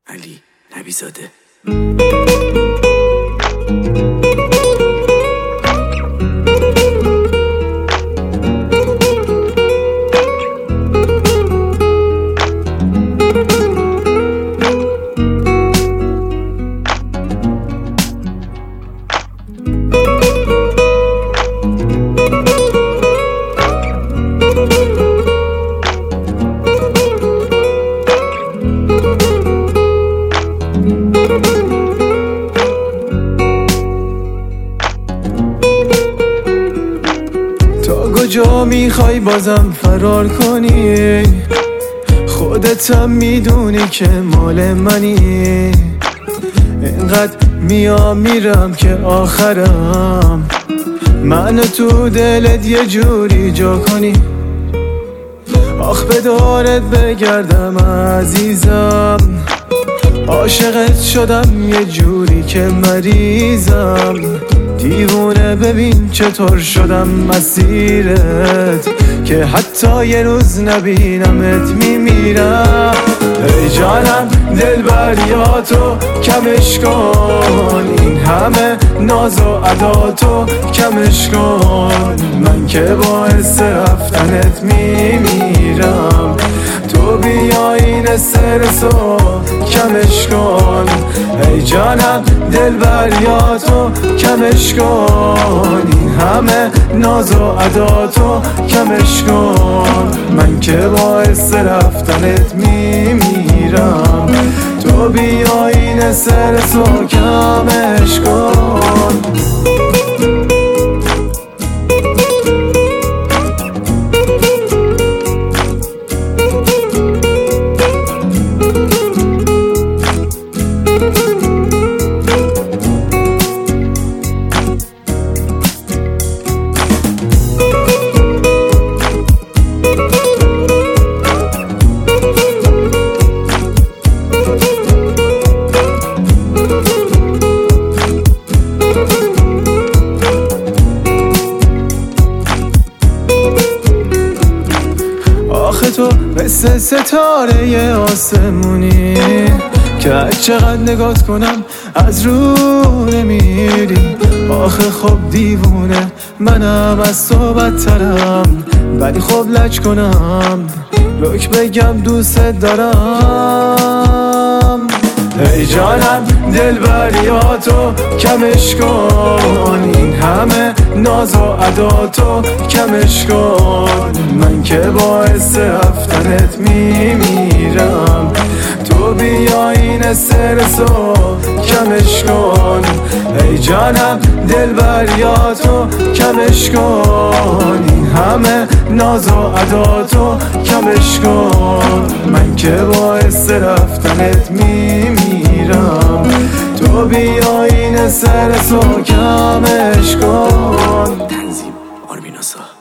علی نبیزاده. تا کجا میخوای بازم فرار کنی؟ خودتم میدونی که مال منی. اینقدر میرم که آخرم منو تو دلت یه جوری جا کنی. آخ به دارت بگردم عزیزم، عاشقت شدم یه جوری که مریضم. دیوونه ببین چطور شدم مسیرت، که حتی یه روز نبینمت میمیرم. ای جانم دلبریاتو کمش کن، این همه ناز و عداتو کمش کن. من که باعث رفتنت میمیرم، تو بیا این استرسو کمش کن. ای جانم دلبریاتو کمش کن، این همه ناز و عداتو کمش کن. من که باعث رفتنت میمیرم، تو بیا این استرسو کمش کن. آخه تو مثل ستاره آسمونی که چقدر نگات کنم از رو نمیری. آخه خب دیوونه منم از تو بدترم، ولی خب لج کنم رک بگم دوست دارم. ای جانم دلبریاتو کمش کن، این همه ناز و عداتو کمش کن. من که باعث رفتنت میمیرم، تو بیا این استرسو کمش کن. ای جانم دلبریاتو کمش کن، این همه ناز و عداتو کمش کن. من که باعث رفتنت میمیرم، تو بیا این استرسو کمش کن. تنظیم آرمین آسا.